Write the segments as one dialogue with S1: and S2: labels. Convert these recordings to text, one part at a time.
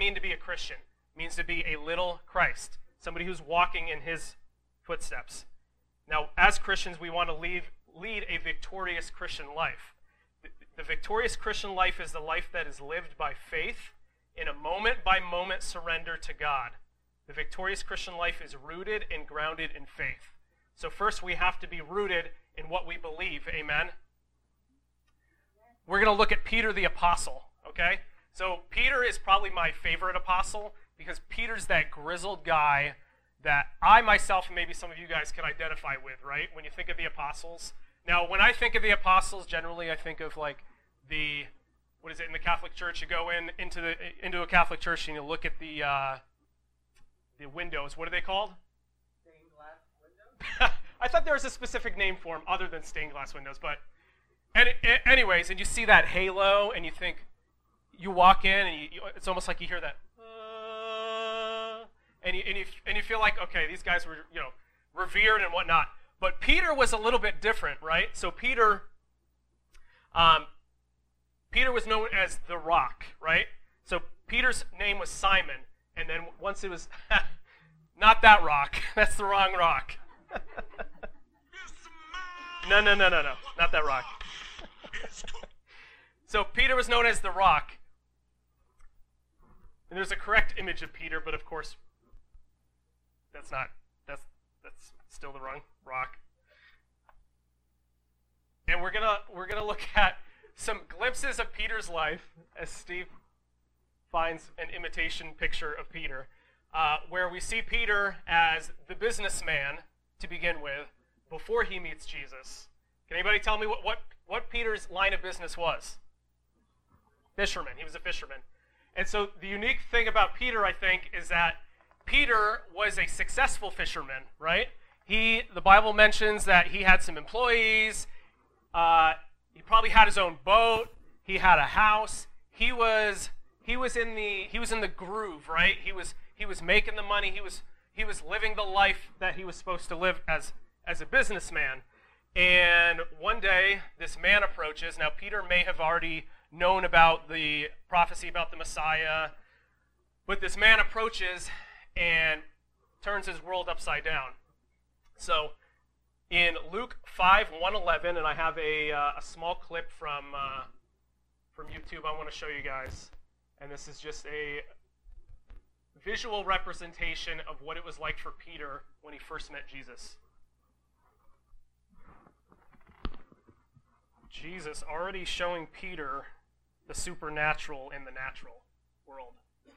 S1: mean to be a Christian? It means to be a little Christ, somebody who's walking in his footsteps. Now, as Christians, we want to lead a victorious Christian life. The victorious Christian life is the life that is lived by faith in a moment-by-moment surrender to God. The victorious Christian life is rooted and grounded in faith. So first, we have to be rooted in what we believe. Amen? We're going to look at Peter the apostle, okay? So Peter is probably my favorite apostle because Peter's that grizzled guy that I myself and maybe some of you guys can identify with, right? When you think of the apostles. Now, when I think of the apostles, generally I think of like what is it in the Catholic Church? You go into a Catholic church and you look at the windows. What are they called?
S2: Stained glass windows?
S1: I thought there was a specific name for them other than stained glass windows, but anyways, and you see that halo and you think, you walk in and it's almost like you hear that, and you feel like, okay, these guys were, revered and whatnot. But Peter was a little bit different, right? So Peter was known as the Rock, right? So Peter's name was Simon, and then once it was, not that rock. That's the wrong rock. No, not that rock. So Peter was known as the Rock. And there's a correct image of Peter, but of course, that's still the wrong rock. And we're gonna look at some glimpses of Peter's life as Steve finds an imitation picture of Peter, where we see Peter as the businessman to begin with before he meets Jesus. Can anybody tell me what Peter's line of business was? Fisherman. He was a fisherman. And so the unique thing about Peter, I think, is that Peter was a successful fisherman, right? The Bible mentions that he had some employees. He probably had his own boat. He had a house. He was in the groove, right? He was making the money. He was living the life that he was supposed to live as a businessman. And one day, this man approaches. Now, Peter may have already known about the prophecy about the Messiah, but this man approaches and turns his world upside down. So, in Luke 5:1-11, and I have a small clip from YouTube I want to show you guys, and this is just a visual representation of what it was like for Peter when he first met Jesus. Jesus already showing Peter the supernatural in the natural world.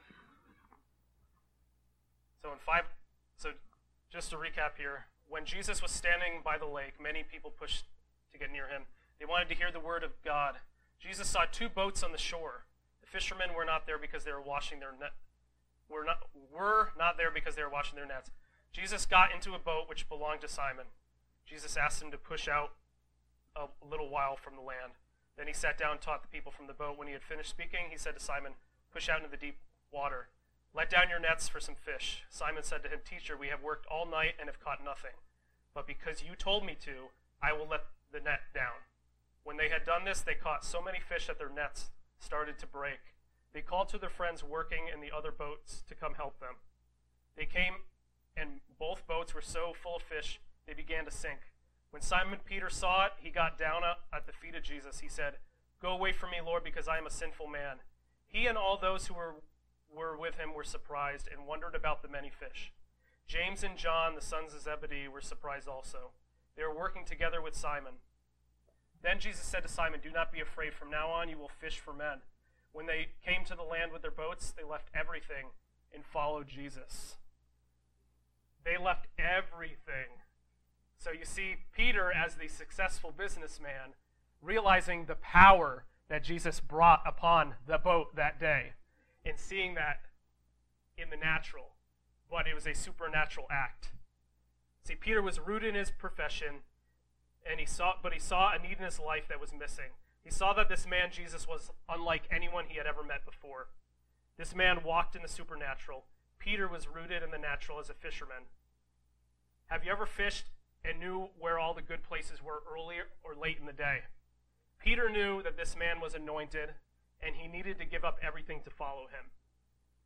S1: So just to recap here, when Jesus was standing by the lake, many people pushed to get near him. They wanted to hear the word of God. Jesus saw two boats on the shore. The fishermen were not there because they were washing their net. Were not there because they were washing their nets. Jesus got into a boat which belonged to Simon. Jesus asked him to push out a little while from the land. Then he sat down and taught the people from the boat. When he had finished speaking, he said to Simon, "Push out into the deep water. Let down your nets for some fish." Simon said to him, "Teacher, we have worked all night and have caught nothing. But because you told me to, I will let the net down." When they had done this, they caught so many fish that their nets started to break. They called to their friends working in the other boats to come help them. They came, and both boats were so full of fish, they began to sink. When Simon Peter saw it, he got down at the feet of Jesus. He said, "Go away from me, Lord, because I am a sinful man." He and all those who were with him were surprised and wondered about the many fish. James and John, the sons of Zebedee, were surprised also. They were working together with Simon. Then Jesus said to Simon, "Do not be afraid. From now on you will fish for men." When they came to the land with their boats, they left everything and followed Jesus. They left everything. So you see Peter as the successful businessman, realizing the power that Jesus brought upon the boat that day, and seeing that in the natural, but it was a supernatural act. See, Peter was rooted in his profession, and he saw a need in his life that was missing. He saw that this man, Jesus, was unlike anyone he had ever met before. This man walked in the supernatural. Peter was rooted in the natural as a fisherman. Have you ever fished and knew where all the good places were early or late in the day? Peter knew that this man was anointed, and he needed to give up everything to follow him.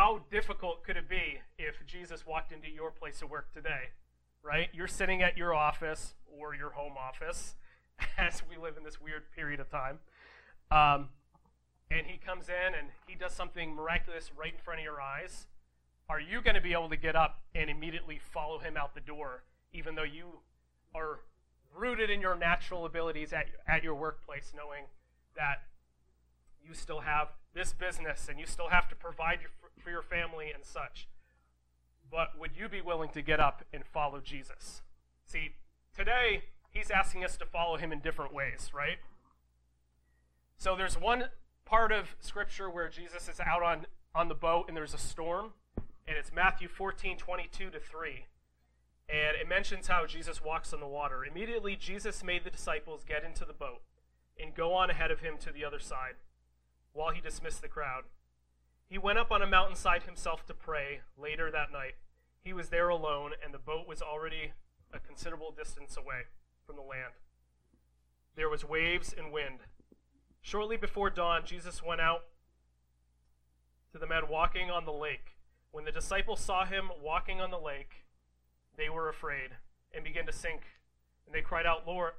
S1: how difficult could it be if Jesus walked into your place of work today, right? You're sitting at your office or your home office, as we live in this weird period of time. And he comes in and he does something miraculous right in front of your eyes. Are you going to be able to get up and immediately follow him out the door, even though you are rooted in your natural abilities at your workplace, knowing that you still have this business and you still have to provide for your family and such? But would you be willing to get up and follow Jesus? See, today, he's asking us to follow him in different ways, right? So there's one part of Scripture where Jesus is out on the boat and there's a storm, and it's Matthew 14:22-3. And it mentions how Jesus walks on the water. Immediately, Jesus made the disciples get into the boat and go on ahead of him to the other side, while he dismissed the crowd. He went up on a mountainside himself to pray. Later that night, he was there alone, and the boat was already a considerable distance away from the land. There was waves and wind. Shortly before dawn, Jesus went out to the men walking on the lake. When the disciples saw him walking on the lake, they were afraid and began to sink. And they cried out, Lord,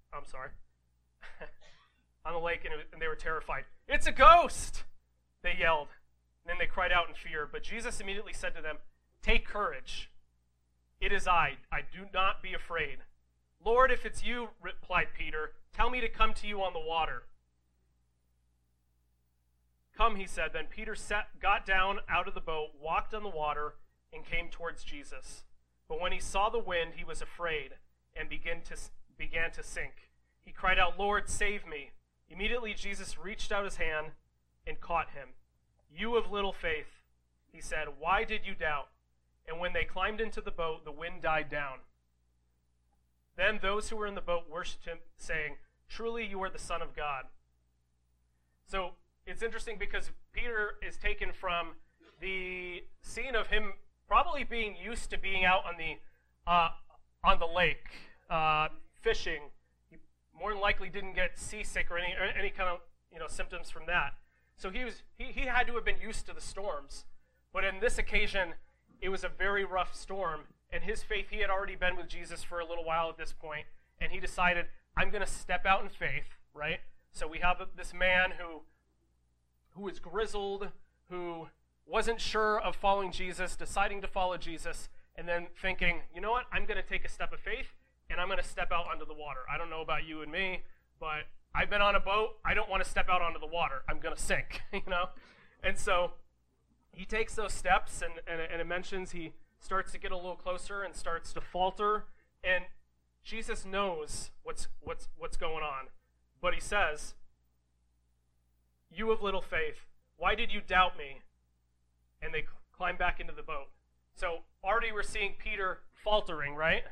S1: on the lake, and they were terrified. It's a ghost, they yelled. And then they cried out in fear. But Jesus immediately said to them, take courage. It is I. Do not be afraid. Lord, if it's you, replied Peter, tell me to come to you on the water. Come, he said. Then Peter got down out of the boat, walked on the water, and came towards Jesus. But when he saw the wind, he was afraid and began to sink. He cried out, Lord, save me. Immediately Jesus reached out his hand and caught him. You of little faith, he said, why did you doubt? And when they climbed into the boat, the wind died down. Then those who were in the boat worshipped him, saying, truly you are the Son of God. So it's interesting because Peter is taken from the scene of him probably being used to being out on the lake, fishing. He more than likely didn't get seasick or any kind of symptoms from that. So he had to have been used to the storms. But in this occasion, it was a very rough storm. And his faith, he had already been with Jesus for a little while at this point, and he decided, I'm going to step out in faith, right? So we have this man who is grizzled, who wasn't sure of following Jesus, deciding to follow Jesus, and then thinking, you know what, I'm going to take a step of faith, and I'm going to step out onto the water. I don't know about you and me, but I've been on a boat. I don't want to step out onto the water. I'm going to sink, And so he takes those steps, and it mentions he starts to get a little closer and starts to falter, and Jesus knows what's going on. But he says, you of little faith, why did you doubt me? And they climb back into the boat. So already we're seeing Peter faltering, right?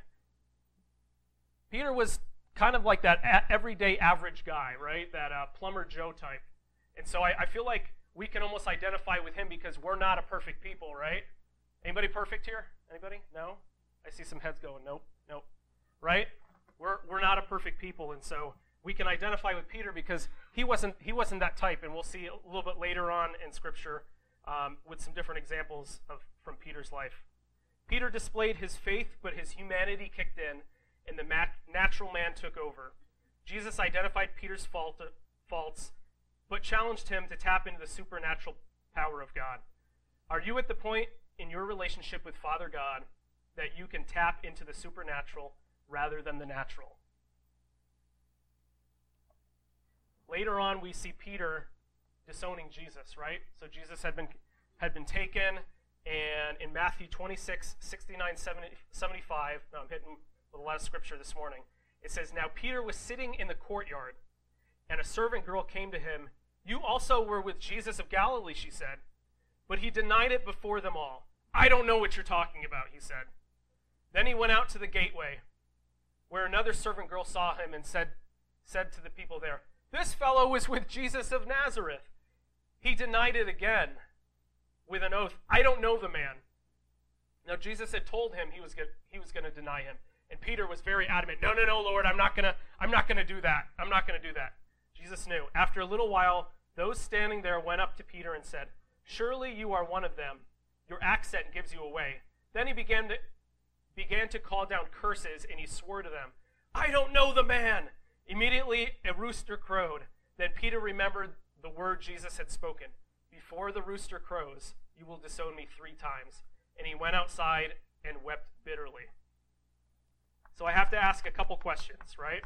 S1: Peter was kind of like that everyday average guy, right? That plumber Joe type. And so I feel like we can almost identify with him because we're not a perfect people, right? Anybody perfect here? Anybody? No? I see some heads going, nope. Right? We're not a perfect people, and so we can identify with Peter because he wasn't that type, and we'll see a little bit later on in Scripture with some different examples from Peter's life. Peter displayed his faith, but his humanity kicked in, and the natural man took over. Jesus identified Peter's faults, but challenged him to tap into the supernatural power of God. Are you at the point in your relationship with Father God that you can tap into the supernatural rather than the natural? Later on, we see Peter disowning Jesus, right? So Jesus had been taken, and in Matthew 26, 69, 75, I'm hitting with a lot of scripture this morning, it says, now Peter was sitting in the courtyard, and a servant girl came to him. You also were with Jesus of Galilee, she said. But he denied it before them all. I don't know what you're talking about, he said. Then he went out to the gateway, where another servant girl saw him and said to the people there, this fellow was with Jesus of Nazareth. He denied it again with an oath. I don't know the man. Now Jesus had told him he was going to deny him. And Peter was very adamant. No, Lord, I'm not gonna do that. I'm not gonna do that. Jesus knew. After a little while, those standing there went up to Peter and said, Surely you are one of them. Your accent gives you away." Then he began to call down curses, and he swore to them, "I don't know the man." Immediately a rooster crowed. Then Peter remembered the word Jesus had spoken. "Before the rooster crows, you will disown me 3 times." And he went outside and wept bitterly. So I have to ask a couple questions, right?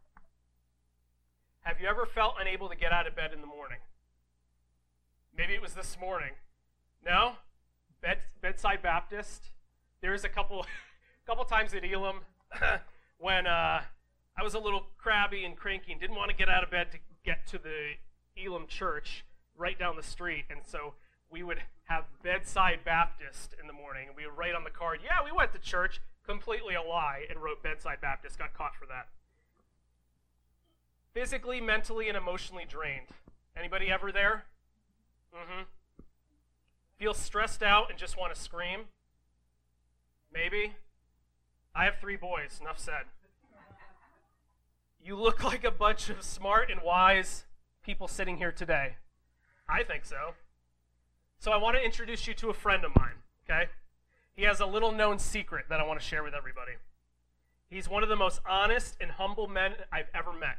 S1: Have you ever felt unable to get out of bed in the morning? Maybe it was this morning. No? Bedside Baptist. There's a couple times at Elam when I was a little crabby and cranky and didn't want to get out of bed to get to the Elam church right down the street. And so we would have Bedside Baptist in the morning. And we would write on the card, "Yeah, we went to church." Completely a lie, and wrote Bedside Baptist. Got caught for that. Physically, mentally, and emotionally drained. Anybody ever there? Feel stressed out and just want to scream? Maybe. I have 3 boys, enough said. You look like a bunch of smart and wise people sitting here today. I think so. So I want to introduce you to a friend of mine, okay? He has a little known secret that I want to share with everybody. He's one of the most honest and humble men I've ever met.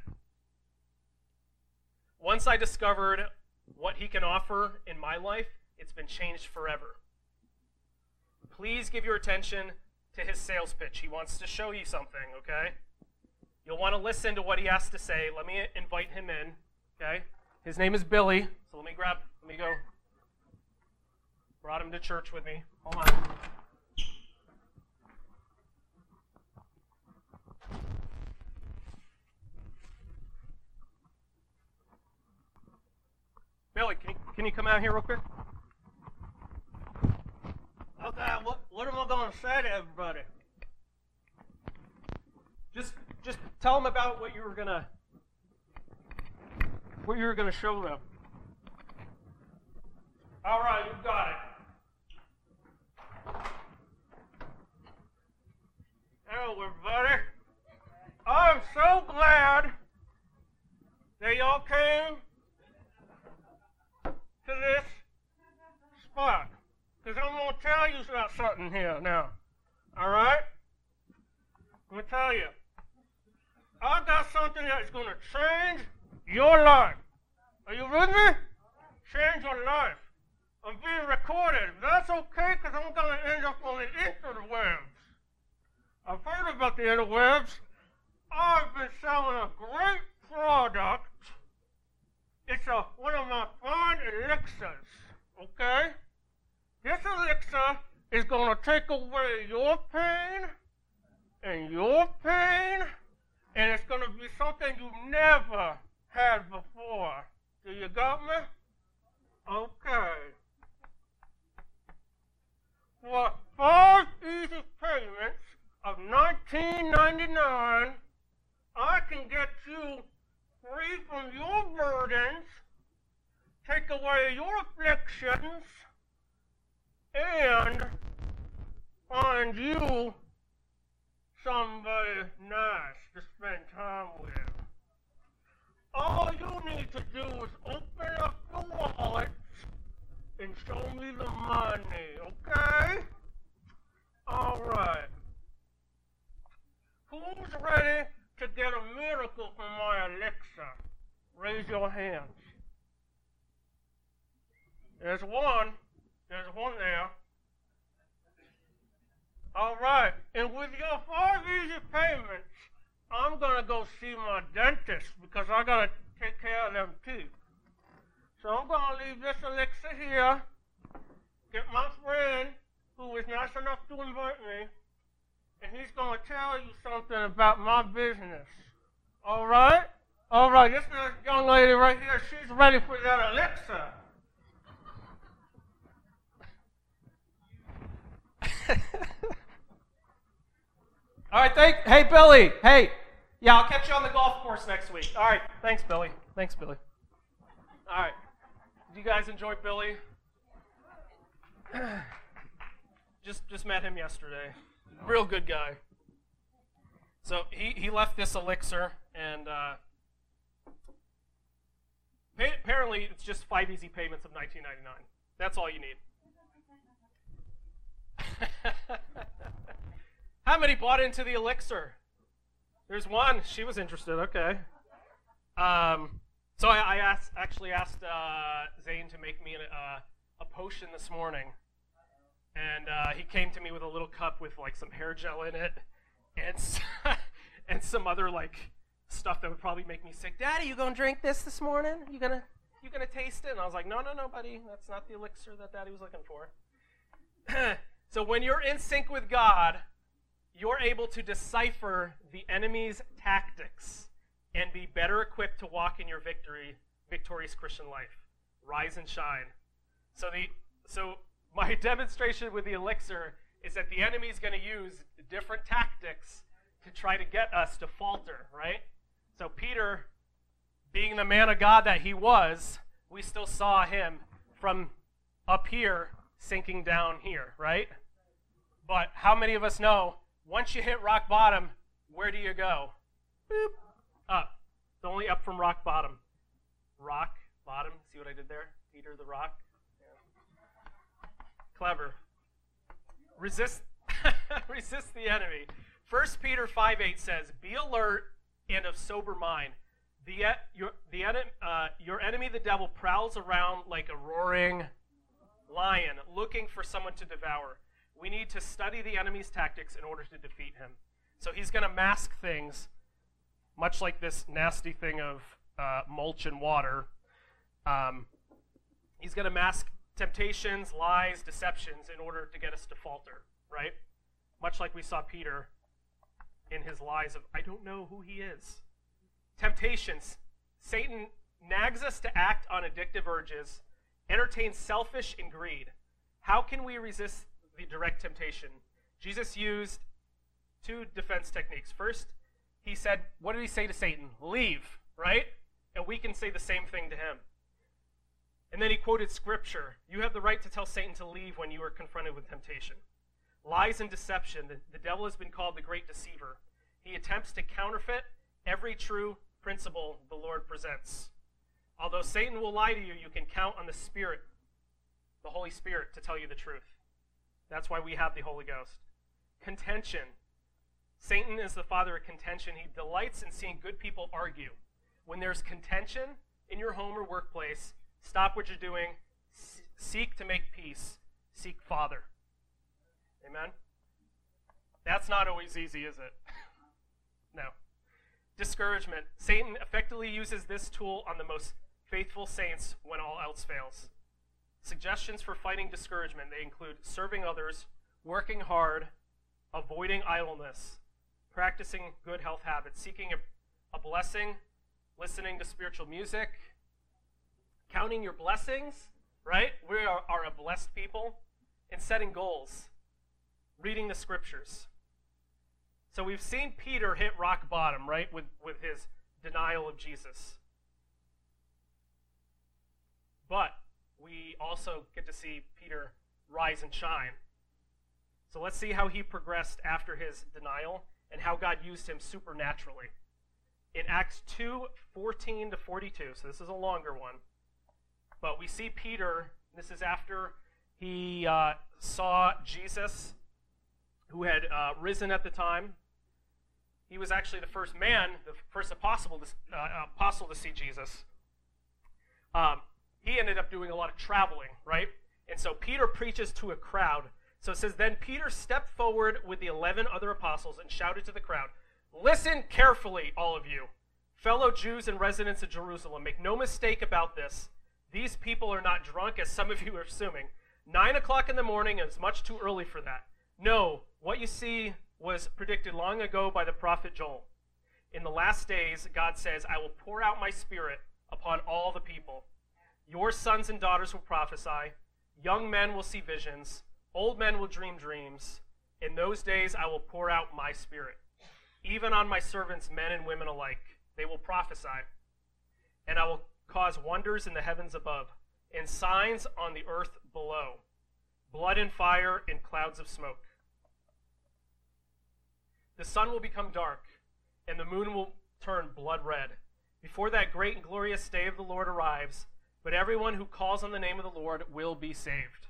S1: Once I discovered what he can offer in my life, it's been changed forever. Please give your attention to his sales pitch. He wants to show you something, okay? You'll want to listen to what he has to say. Let me invite him in, okay? His name is Billy, so let me go. Brought him to church with me. Hold on. Billy, can you come out here real quick?
S2: Okay, what am I going to say to everybody?
S1: Just tell them about what you were gonna show them. All right, you got it.
S2: Hello, everybody. I'm so glad that y'all came to this spot, because I'm going to tell you about something here now. All right? Let me tell you. I got something that's going to change your life. Are you with me? Change your life. I'm being recorded. That's okay, because I'm going to end up on the interwebs. I've heard about the interwebs. I've been selling a great product. It's one of my fine elixirs, okay? This elixir is going to take away your pain, and it's going to be something you never had before. Do you got me? Okay. For 5 easy payments of $19.99, I can get you free from your burdens, take away your afflictions, and find you somebody nice to spend time with. All you need to do is open up your wallet and show me the money, okay? All right. Who's ready to get a miracle from my elixir? Raise your hands. There's one. There's one there. All right. And with your 5 easy payments, I'm going to go see my dentist because I got to take care of them teeth. So I'm going to leave this elixir here, get my friend who was nice enough to invite me, and he's going to tell you something about my business. All right? All right, this young lady right here, she's ready for that elixir.
S1: All right, hey, Billy. Hey, yeah, I'll catch you on the golf course next week. All right, thanks, Billy. All right, did you guys enjoy Billy? Just met him yesterday. Real good guy. So he left this elixir, and apparently it's just 5 easy payments of $19.99. That's all you need. How many bought into the elixir? There's one. She was interested. Okay. So I actually asked Zane to make me a potion this morning, and he came to me with a little cup with like some hair gel in it, and and some other like stuff that would probably make me sick. Daddy, you gonna drink this morning? You gonna taste it? And I was like, no, buddy, that's not the elixir that Daddy was looking for. So when you're in sync with God, you're able to decipher the enemy's tactics and be better equipped to walk in your victorious Christian life. Rise and shine. So my demonstration with the elixir is that the enemy is going to use different tactics to try to get us to falter, right? So Peter, being the man of God that he was, we still saw him from up here sinking down here, right? But how many of us know once you hit rock bottom, where do you go? Boop. Up. It's only up from rock bottom. Rock bottom. See what I did there? Peter the rock. Yeah. Clever. Resist the enemy. 1 Peter 5:8 says, "Be alert and of sober mind. Your enemy, the devil, prowls around like a roaring lion, looking for someone to devour. We need to study the enemy's tactics in order to defeat him." So he's going to mask things, much like this nasty thing of mulch and water. He's going to mask temptations, lies, deceptions in order to get us to falter, right? Much like we saw Peter in his lies of, I don't know who he is. Temptations. Satan nags us to act on addictive urges, entertain selfish and greed. How can we resist the direct temptation? Jesus used two defense techniques. First, he said, what did he say to Satan? Leave, right? And we can say the same thing to him. And then he quoted scripture. You have the right to tell Satan to leave when you are confronted with temptation. Lies and deception. The devil has been called the great deceiver. He attempts to counterfeit every true principle the Lord presents. Although Satan will lie to you, you can count on the Spirit, the Holy Spirit, to tell you the truth. That's why we have the Holy Ghost. Contention. Satan is the father of contention. He delights in seeing good people argue. When there's contention in your home or workplace, stop what you're doing. Seek to make peace. Seek Father. Amen? That's not always easy, is it? No. Discouragement. Satan effectively uses this tool on the most faithful saints when all else fails. Suggestions for fighting discouragement, they include serving others, working hard, avoiding idleness, practicing good health habits, seeking a blessing, listening to spiritual music, counting your blessings, right? We are a blessed people, and setting goals, reading the scriptures. So we've seen Peter hit rock bottom, right, with his denial of Jesus. But we also get to see Peter rise and shine. So let's see how he progressed after his denial and how God used him supernaturally. In Acts 2:14-42, so this is a longer one, but we see Peter, this is after he saw Jesus, who had risen at the time. He was actually the first man, the first apostle to see Jesus. He ended up doing a lot of traveling, right? And so Peter preaches to a crowd. So it says, then Peter stepped forward with the 11 other apostles and shouted to the crowd, listen carefully, all of you, fellow Jews and residents of Jerusalem. Make no mistake about this. These people are not drunk, as some of you are assuming. 9 o'clock in the morning is much too early for that. No, what you see was predicted long ago by the prophet Joel. In the last days, God says, I will pour out my spirit upon all the people. Your sons and daughters will prophesy. Young men will see visions. Old men will dream dreams. In those days, I will pour out my spirit. Even on my servants, men and women alike, they will prophesy. And I will cause wonders in the heavens above and signs on the earth below, blood and fire and clouds of smoke. The sun will become dark, and the moon will turn blood red. Before that great and glorious day of the Lord arrives, but everyone who calls on the name of the Lord will be saved.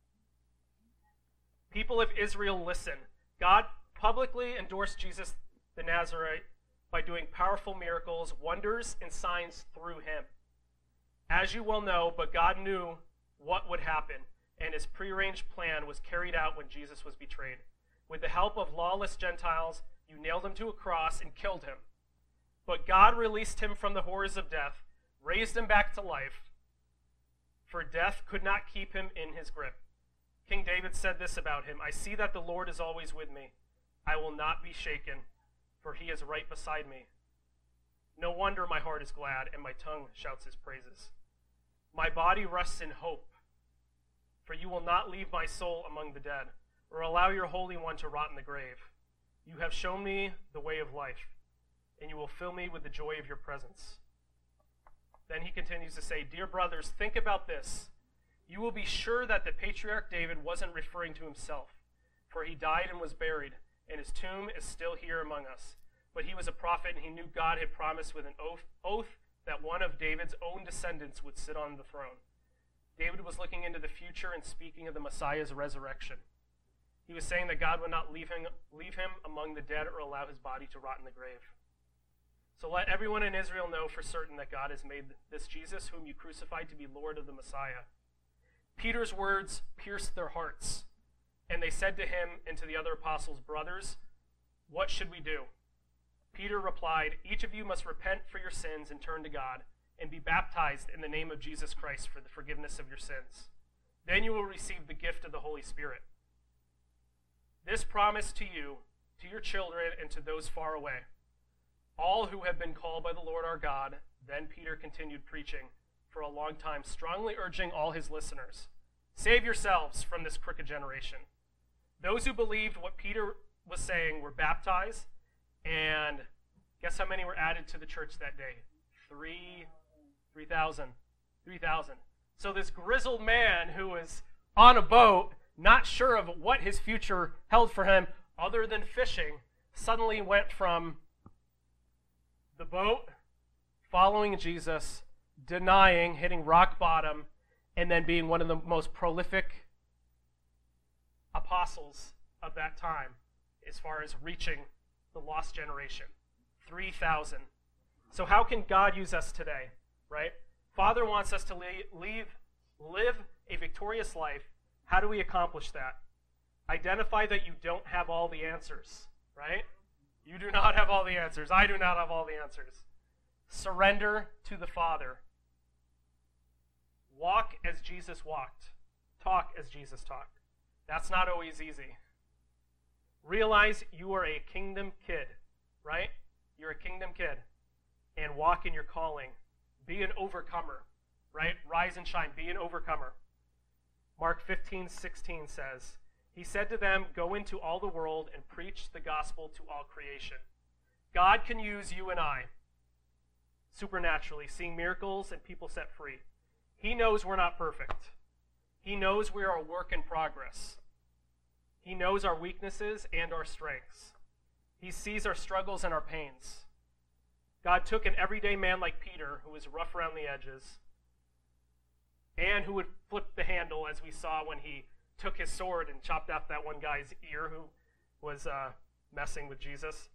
S1: People of Israel, listen. God publicly endorsed Jesus the Nazarite by doing powerful miracles, wonders, and signs through him. As you well know, but God knew what would happen, and his prearranged plan was carried out when Jesus was betrayed. With the help of lawless Gentiles, you nailed him to a cross and killed him. But God released him from the horrors of death, raised him back to life, for death could not keep him in his grip. King David said this about him, I see that the Lord is always with me. I will not be shaken, for he is right beside me. No wonder my heart is glad, and my tongue shouts his praises. My body rests in hope, for you will not leave my soul among the dead, or allow your Holy One to rot in the grave. You have shown me the way of life, and you will fill me with the joy of your presence. Then he continues to say, Dear brothers, think about this. You will be sure that the patriarch David wasn't referring to himself, for he died and was buried, and his tomb is still here among us. But he was a prophet, and he knew God had promised with an oath that one of David's own descendants would sit on the throne. David was looking into the future and speaking of the Messiah's resurrection. He was saying that God would not leave him among the dead or allow his body to rot in the grave. So let everyone in Israel know for certain that God has made this Jesus, whom you crucified, to be Lord of the Messiah. Peter's words pierced their hearts, and they said to him and to the other apostles, Brothers, what should we do? Peter replied, Each of you must repent for your sins and turn to God, and be baptized in the name of Jesus Christ for the forgiveness of your sins. Then you will receive the gift of the Holy Spirit. This promise to you, to your children, and to those far away, all who have been called by the Lord our God. Then Peter continued preaching for a long time, strongly urging all his listeners, Save yourselves from this crooked generation. Those who believed what Peter was saying were baptized, and guess how many were added to the church that day? 3,000. So this grizzled man who was on a boat, not sure of what his future held for him other than fishing, suddenly went from the boat, following Jesus, denying, hitting rock bottom, and then being one of the most prolific apostles of that time as far as reaching the lost generation. 3,000. So how can God use us today, right? Father wants us to live a victorious life. How do we accomplish that? Identify that you don't have all the answers, right? You do not have all the answers. I do not have all the answers. Surrender to the Father. Walk as Jesus walked. Talk as Jesus talked. That's not always easy. Realize you are a kingdom kid, right? You're a kingdom kid. And walk in your calling. Be an overcomer, right? Rise and shine. Be an overcomer. Mark 15:16 says, He said to them, Go into all the world and preach the gospel to all creation. God can use you and I supernaturally, seeing miracles and people set free. He knows we're not perfect. He knows we are a work in progress. He knows our weaknesses and our strengths. He sees our struggles and our pains. God took an everyday man like Peter, who was rough around the edges, and who would flip the handle, as we saw when he took his sword and chopped off that one guy's ear who was messing with Jesus,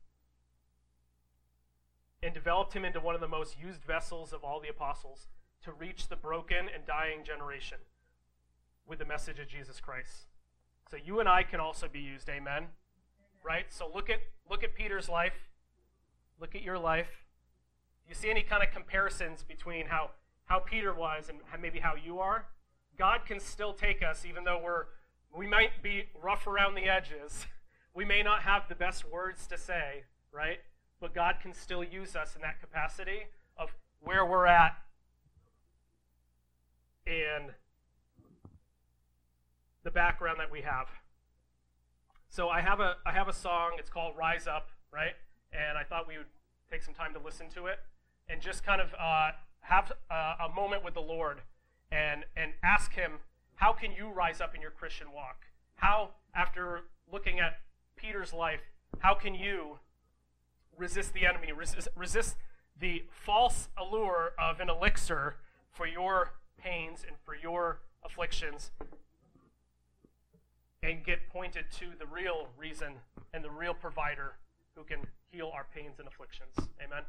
S1: and developed him into one of the most used vessels of all the apostles to reach the broken and dying generation with the message of Jesus Christ. So you and I can also be used, amen? Right? So look at Peter's life. Look at your life. You see any kind of comparisons between how Peter was and maybe how you are? God can still take us, even though we might be rough around the edges. We may not have the best words to say, right? But God can still use us in that capacity of where we're at and the background that we have. So I have a song. It's called Rise Up, right? And I thought we would take some time to listen to it and just kind of have a moment with the Lord and ask him, how can you rise up in your Christian walk? How, after looking at Peter's life, how can you resist the enemy, resist the false allure of an elixir for your pains and for your afflictions, and get pointed to the real reason and the real provider who can heal our pains and afflictions. Amen.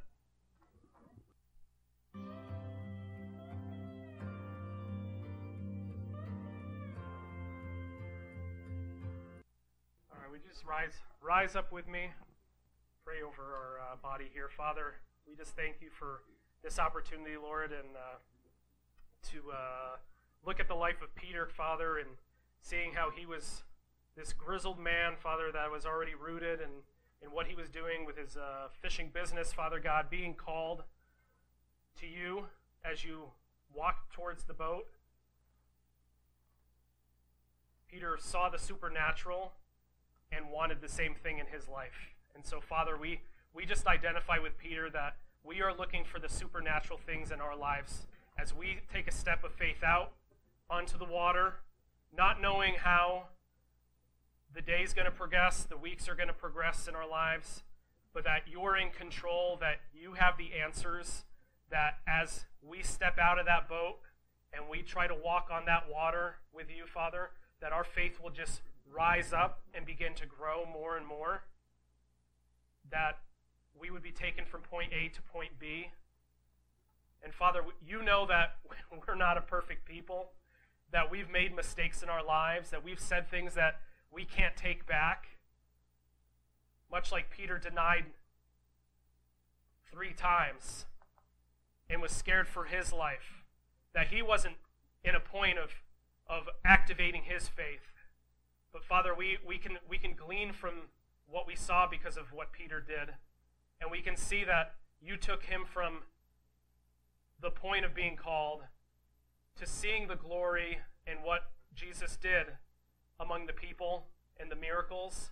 S1: All right, would you just rise up with me? Pray over our body here. Father, we just thank you for this opportunity, Lord, and to look at the life of Peter, Father, and seeing how he was this grizzled man, Father, that was already rooted in what he was doing with his fishing business, Father God, being called to you as you walked towards the boat. Peter saw the supernatural and wanted the same thing in his life. And so, Father, we just identify with Peter that we are looking for the supernatural things in our lives as we take a step of faith out onto the water, not knowing how the day's going to progress, the weeks are going to progress in our lives, but that you're in control, that you have the answers, that as we step out of that boat and we try to walk on that water with you, Father, that our faith will just rise up and begin to grow more and more, that we would be taken from point A to point B. And Father, you know that we're not a perfect people, that we've made mistakes in our lives, that we've said things that we can't take back. Much like Peter denied 3 times and was scared for his life, that he wasn't in a point of activating his faith. But Father, we can glean from what we saw because of what Peter did. And we can see that you took him from the point of being called to seeing the glory and what Jesus did among the people and the miracles,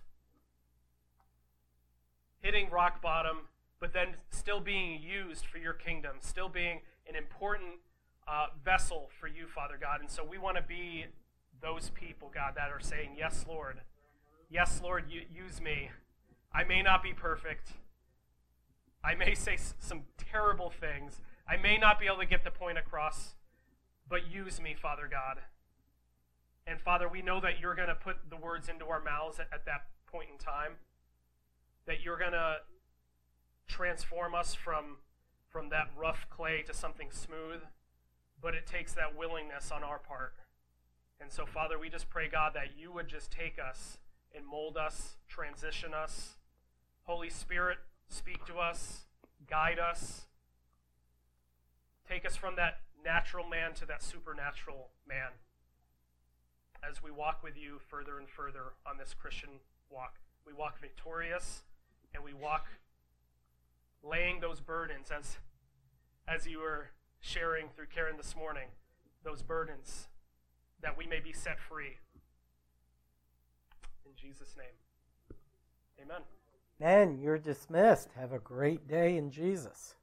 S1: hitting rock bottom, but then still being used for your kingdom, still being an important vessel for you, Father God. And so we want to be those people, God, that are saying, yes, Lord. Yes, Lord, use me. I may not be perfect. I may say some terrible things. I may not be able to get the point across, but use me, Father God. And Father, we know that you're going to put the words into our mouths at that point in time, that you're going to transform us from that rough clay to something smooth, but it takes that willingness on our part. And so, Father, we just pray, God, that you would just take us and mold us, transition us. Holy Spirit, speak to us, guide us. Take us from that natural man to that supernatural man as we walk with you further and further on this Christian walk. We walk victorious, and we walk laying those burdens, as you were sharing through Karen this morning, those burdens, that we may be set free. In Jesus' name, amen.
S3: Man, you're dismissed. Have a great day in Jesus.